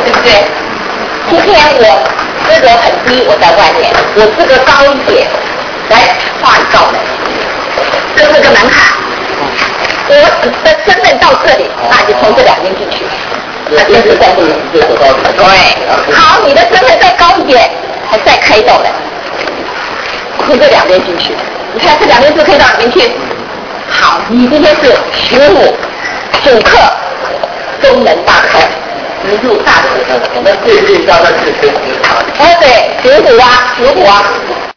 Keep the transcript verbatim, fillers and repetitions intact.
对不对？今天我资格很低，我在外面，我资格高一点，来画一道门，这是个门槛。我的身份到这里，那就从这两边进去。那天是在这里，对。好，你的身份再高一点，还再开一道门，从这两边进去。你看这两边是可以到哪边去？好，你今天是学武主客，中门大开，直入大门。我们对对大概是学武。哎，对，学武啊，学武啊。